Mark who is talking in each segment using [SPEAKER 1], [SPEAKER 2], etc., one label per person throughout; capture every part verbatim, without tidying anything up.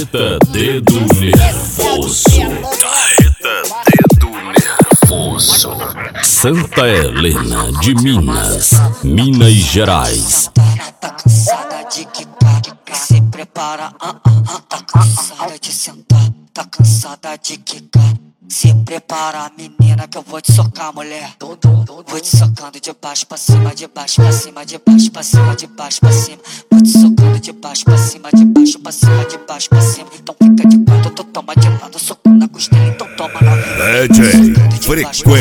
[SPEAKER 1] Carreta dedo nervoso. Carreta dedo nervoso. Santa Helena de Minas, Minas Gerais.
[SPEAKER 2] Tá cansada de quicar, se prepara, ah, ah, ah. Tá cansada de sentar, tá cansada de quicar. Se prepara, menina, que eu vou te socar, mulher. Vou te socando de baixo pra cima, de baixo pra cima, de baixo pra cima, de baixo pra cima. Vou te socando de baixo pra cima, de baixo pra cima, de baixo pra cima. Então fica de quatro, tu toma de lado, soco na costela, então toma na vida.
[SPEAKER 3] D J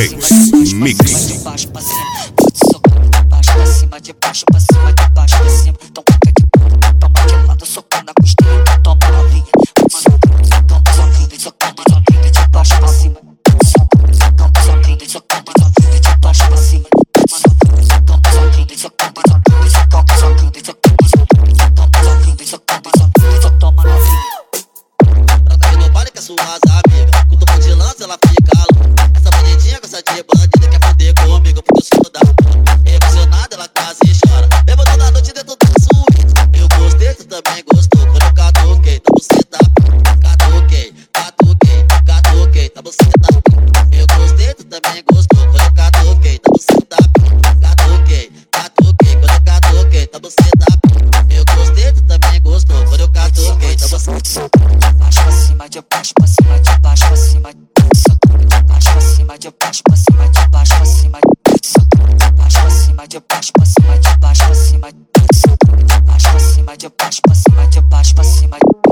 [SPEAKER 3] Frequency Mix.
[SPEAKER 2] De baixo pra cima, vou te socando de baixo pra cima, de baixo pra cima, de baixo pra cima.